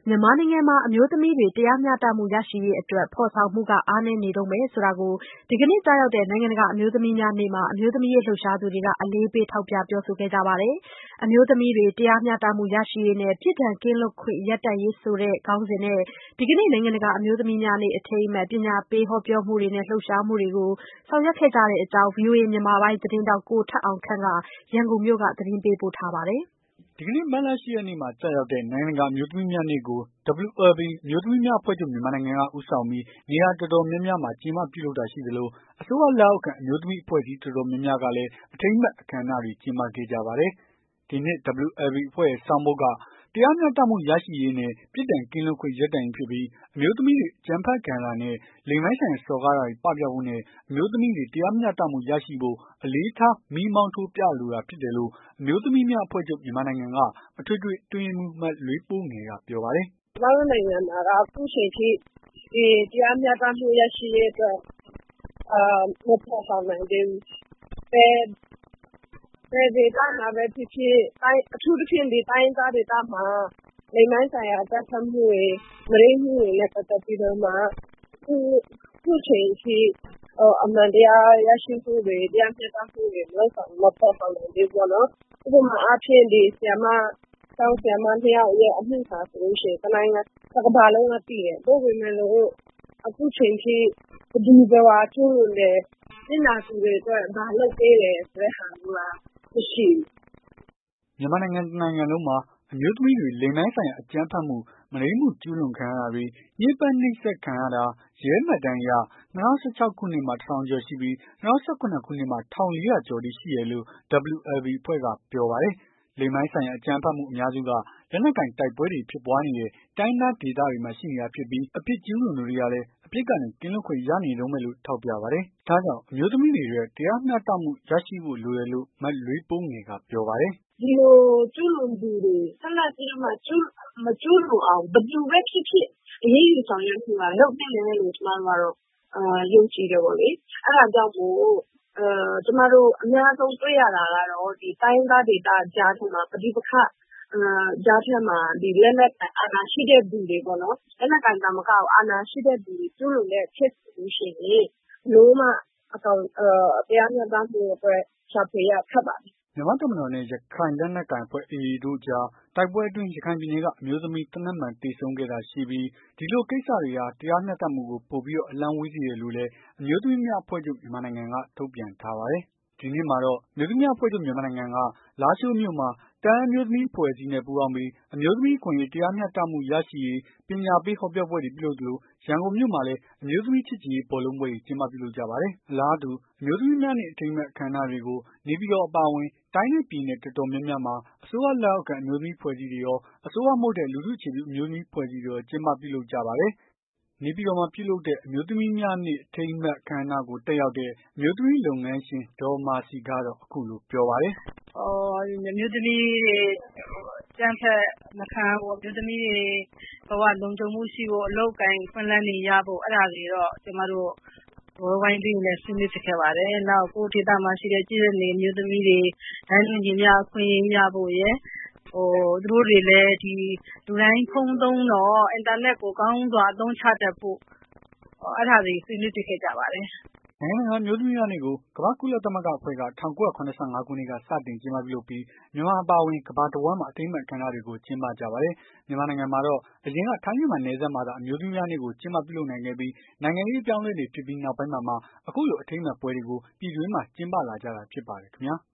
မြန်မာနိုင်ငံမှာ အမျိုးသမီးတွေ တရားမျှတမှုရရှိရေးအတွက် ဖော်ဆောင်မှုတွေ အားနည်းနေတုန်းပဲဆိုတာကို ဒီကနေ့ကျရောက်တဲ့ နိုင်ငံတကာအမျိုးသမီးများနေ့မှာ အမျိုးသမီးရေးလှုပ်ရှားသူတွေက အလေးပေး ထောက်ပြပြောဆိုခဲ့ကြပါတယ်။ အမျိုးသမီးတွေ တရားမျှတမှုရရှိရေးနဲ့ ပြစ်ဒဏ်ကင်းလွတ်ခွင့်ရပ်တန့်ရေးဆိုတဲ့ ခေါင်းစဉ်နဲ့ ဒီကနေ့ နိုင်ငံတကာအမျိုးသမီးများနေ့ အထိမ်းအမှတ် ပညာပေးဟောပြောမှုတွေနဲ့ လှုပ်ရှားမှုတွေကို ဆောင်ရွက်ခဲ့ကြတဲ့အကြောင်း ဗွီအိုအေမြန်မာပိုင်းသတင်းထောက် ကိုထက်အောင်ခန့်က ရန်ကုန်မြို့က သတင်းပေးပို့ထားပါတယ်။ဒီကနေ့ မတ်လ ၈ ရက်နေ့မှာ ကျရောက်တဲ့ နိုင်ငံတကာအမျိုးသမီးများနေ့ကို WLB အမျိုးသမီးများအဖွဲ့ချုပ် မြန်မာနိုင်ငံက ဦးဆောင်ပြီး နေရာတော်တော်များများမှာ ကျင်းပပြုလုပ်တာရှိသလို အစိုးရလက်အောက်ခံ အမျိုးသမီးအဖွဲ့အစည်းတော်တော်များများကလည်း အထိမ်းအမှတ် အခမ်းအနားတွေ ကျင်းပခဲ့ကြပါတယ်။ ဒီနှစ် WLB အဖွဲ့ရဲ့ ဆောင်ပုဒ်က တရားမျှတမှုရရှိရေးနဲ့ ပြစ်ဒဏ်ကင်းလွတ်ခွင့်ရပ်တန့်ရေးဖြစ်ပြီး အမျိုးသမီးတွေ အကြမ်းဖက်ခံရတာနဲ့ လိင်ပိုင်းဆိုင်ရာစော်ကားတာတွေ ပပျောက်ဖို့နဲ့ အမျိုးသမီးတွေ တရားမျှတမှုရရှိဖို့ အလေးထား မီးမောင်းထိုးပြလိုတာဖြစ်တယ်လို့ အမျိုးသမီးများအဖွဲ့ချုပ် မြန်မာနိုင်ငံက အထွေထွေအတွင်းရေးမှူး မလွေးပိုးငယ်က ပြောပါတယ်။ "ကျွန်မတို့နိုင်ငံမှာက အခုချိန်ထိ တရားမျှတမှုရရှိရေးအတွက် မဖော်ဆောင်နိုင်သေးဘူး။ ဘယ်ဒေသမှာပဲဖြစ်ဖြစ် အထူးသဖြင့် တိုင်းရင်းသားဒေသမှာ လိင်ပိုင်းဆိုင်ရာအကြမ်းဖက်မှုတွေ မုဒိမ်းမှုတွေနဲ့ ပတ်သက်ပြီးတော့မှ အခုချိန်ထိ အမှန်တရားရရှိမှုတွေ တရားမျှတမှုတွေ မဖော်ဆောင်နိုင်သေးဘူးပေါ့နော်။ ဥပမာအားဖြင့် ကျောင်းဆရာမ ၂ ယောက်ရဲ့ အမှုဟာဆိုလို့ရှိရင် တကမ္ဘာလုံးကသိတယ်။ သို့ပေမဲ့လို့ အခုချိန်ထိ ဘယ်သူဘယ်ဝါကျူးလွန်တယ် နစ်နာသူတွေအတွက် ဘာလုပ်ပေးတယ်ဆိုတဲ့ဟာမျိုးက မရှိဘူး။ " မြန်မာနိုင်ငံတနိုင်ငံလုံးမှာ အမျိုးသမီးတွေ လိင်ပိုင်းဆိုင်ရာအကြမ်းဖက်မှု မုဒိမ်းမှုကျူးလွန်ခံရတာတွေ ညှင်းပန်းနှိပ်စက်ခံရတာ ရဲမှတ်တမ်းအရ ၂၀၁၆ ခုနှစ်မှာ 1000 ကျော်ရှိပြီး ၂၀၁၇ ခုနှစ်မှာ 1400 ကျော်အထိရှိတယ်လို့ WLB အဖွဲ့က ပြောပါတယ်။ လိင်ပိုင်းဆိုင်ရာ အကြမ်းဖက်မှု အများစုက လက်နက်ကိုင်တိုက်ပွဲတွေ ဖြစ်ပွားနေတဲ့ တိုင်းရင်းသားဒေသတွေမှာ ရှိနေတာဖြစ်ပြီး အပြစ်ကျူးလွန်သူတွေကလည်း အပြစ်ကနေ ကင်းလွတ်ခွင့်ရနေတုန်းပဲလို့ ထောက်ပြပါတယ်။ ဒါကြောင့် အမျိုးသမီးတွေအတွက် တရားမျှတမှုရရှိဖို့လိုတယ်လို့ မလွေးပိုးငယ်က ပြောပါတယ်။ "ဒီလိုကျူးလွန်သူတွေ ဆက်လက်ပြီးတော့မှ မကျူးလွန်အောင် ဘယ်သူပဲဖြစ်ဖြစ် အရေးယူဆောင်ရွက်မှုက လုပ်သင့်တယ်လို့ ကျွန်မတို့ကတော့ ယုံကြည်တယ်ပေါ့လေ။ အဲ့ဒါကြောင့်မို့ ကျွန်မတို့ အများဆုံးတွေ့ရတာကတော့ တိုင်းရင်းသားဒေသကြားထဲမှာ ပဋိပက္ခကြားထဲမှာ လက်နက်ကိုင်အာဏာရှိတဲ့သူတွေပေါ့နော်။ လက်နက်ကိုင်သာမကဘူး အာဏာရှိတဲ့သူတွေ ကျူးလွန်တဲ့ Case ဆိုလို့ရှိရင် ဘယ်လိုမှ တရားမျှတမှုအတွက် ရှာဖွေရခက်ပါတယ်။ " မြန်မာ့တပ်မတော်နဲ့ ရခိုင်လက်နက်ကိုင်အဖွဲ့ AA တို့ကြား တိုက်ပွဲအတွင်း ရခိုင်ပြည်နယ်က အမျိုးသမီး သေနတ်မှန် သေဆုံးခဲ့တာရှိပြီး ဒီလိုကိစ္စတွေဟာ တရားမျှတမှုကို ပိုပြီးတော့ အလှမ်းဝေးစေတယ်လို့လည်း အမျိုးသမီးများအဖွဲ့ချုပ် မြန်မာနိုင်ငံက ထုတ်ပြန်ထားပါတယ်။ ဒီနှစ်မှာတော့ အမျိုးသမီးများအဖွဲ့ချုပ် မြန်မာနိုင်ငံက လားရှိုးမြို့မှာ တအာင်းအမျိုးသမီးအဖွဲ့အစည်းနဲ့ ပူးပေါင်းပြီး အမျိုးသမီးအခွင့်အရေး တရားမျှတမှုရရှိရေး ပညာပေးဟောပြောပွဲတွေ ပြုလုပ်သလို ရန်ကုန်မြို့မှာလည်း အမျိုးသမီးချစ်ကြည်ရေး ဘောလုံးပွဲတွေ ကျင်းပပြုလုပ်ကြပါတယ်။ အလားတူ အမျိုးသမီးများနေ့ အထိမ်းအမှတ် အခမ်းအနားတွေကို နေပြည်တော်အပါအဝင် တိုင်းနဲ့ပြည်နယ် တော်တော်များများမှာ အစိုးရလက်အောက်ခံ အမျိုးသမီးအဖွဲ့အစည်းတွေရော အစိုးရမဟုတ်တဲ့ လူထုအခြေပြု အမျိုးသမီးအဖွဲ့အစည်းတွေရော ကျင်းပပြုလုပ်ကြပါတယ်။ နေပြည်တော်မှာ ပြုလုပ်တဲ့ အမျိုးသမီးများနေ့ အထိမ်းအမှတ် အခမ်းအနားကို တက်ရောက်တဲ့ အမျိုးသမီးလုပ်ငန်းရှင် ဒေါ်မာစီကတော့ အခုလိုပြောပါတယ်။ "အမျိုးသမီးတွေ အကြမ်းဖက်မခံရဖို့ အမျိုးသမီးတွေ ဘဝလုံခြုံမှုရှိဖို့ အလုပ်အကိုင်အခွင့်အလမ်းတွေရဖို့ အဲ့ဒါတွေတော့ ကျွန်မတို့ ဝိုင်းဝိုင်းပြီးဆွေးနွေးဖြစ်ခဲ့ပါတယ်။ နောက် ကိုယ့်ဒေသမှာရှိတဲ့ ကျေးလက်နေအမျိုးသမီးတွေ တန်းတူညီမျှအခွင့်အရေးရဖို့ရယ် သူတို့တွေလည်း လူတိုင်းဖုန်းသုံးတော့ အင်တာနက်ကို ကောင်းစွာအသုံးချတတ်ဖို့ အဲ့ဒါတွေ ဆွေးနွေးဖြစ်ခဲ့ကြပါတယ်။ " နိုင်ငံတကာအမျိုးသမီးများနေ့ကို ကမ္ဘာ့ကုလသမဂ္ဂအဖွဲ့က ၁၉၇၅ ခုနှစ်က စတင်ကျင်းပပြုလုပ်ပြီး မြန်မာအပါအဝင် ကမ္ဘာတဝန်းမှာ အထိမ်းအမှတ် အခမ်းအနားတွေကို ကျင်းပကြပါတယ်။ မြန်မာနိုင်ငံမှာတော့ အရင်က ထိုင်းမြန်မာနယ်စပ်မှာသာ အမျိုးသမီးများနေ့ကို ကျင်းပပြုလုပ်နိုင်ခဲ့ပြီး နိုင်ငံရေးအပြောင်းအလဲတွေဖြစ်ပြီး နောက်ပိုင်းမှာမှ အခုလို အထိမ်းအမှတ်ပွဲတွေကို ပြည်တွင်းမှာ ကျင်းပလာကြတာဖြစ်ပါတယ်ခင်ဗျာ။